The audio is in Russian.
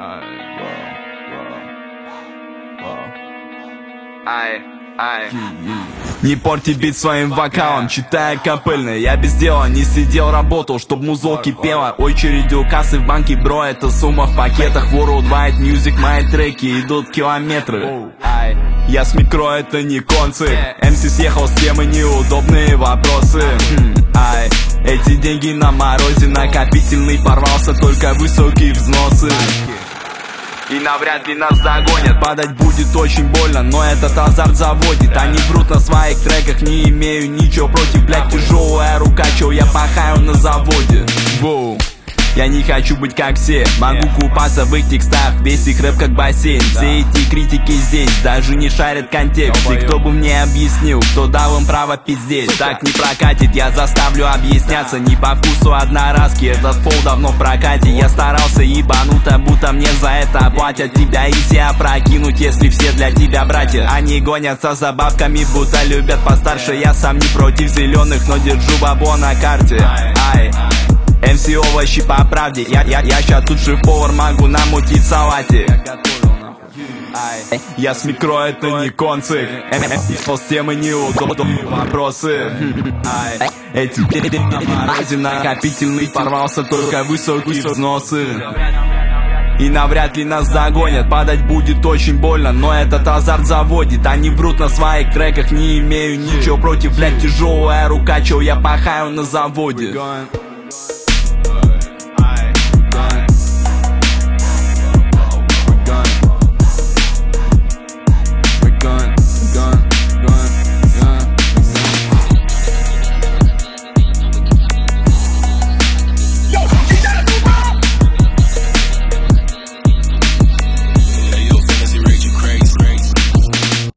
Не порти бит своим вокалом, читая капельное. Я без дела не сидел, работал, чтоб музло кипело. Очереди у кассы в банке, бро, это сумма в пакетах. Worldwide Music, мои треки идут километры. Я с микро, это не концерт. МС съехал с темы, неудобные вопросы. Эти деньги на морозе, накопительный порвался, только высокие взносы. И навряд ли нас догонят. Падать будет очень больно, но этот азарт заводит. Они врут на своих треках, не имею ничего против. Блядь, тяжелая рука, чё я пахаю на заводе. Воу. Я не хочу быть как все, могу купаться в их текстах, весь их рэп как бассейн. Все эти критики здесь даже не шарят контекст. И кто бы мне объяснил, кто дал им право пиздеть? Так не прокатит, я заставлю объясняться. Не по вкусу одноразки, этот фол давно в прокате. Я старался ебануто, будто мне за это платят. Тебя и себя прокинуть, если все для тебя братья. Они гонятся за бабками, будто любят постарше. Я сам не против зеленых, но держу бабло на карте. МС овощи по правде, я ща тут шеф-повар, могу намутить салате. Я с микро, это не концерт. С темы неудобные вопросы. Эти на морозе, накопительный порвался, только высокие взносы. И навряд ли нас догонят, падать будет очень больно, но этот азарт заводит. Они врут на своих треках, не имею ничего против. Блядь, тяжелая рука, чё я пахаю на заводе.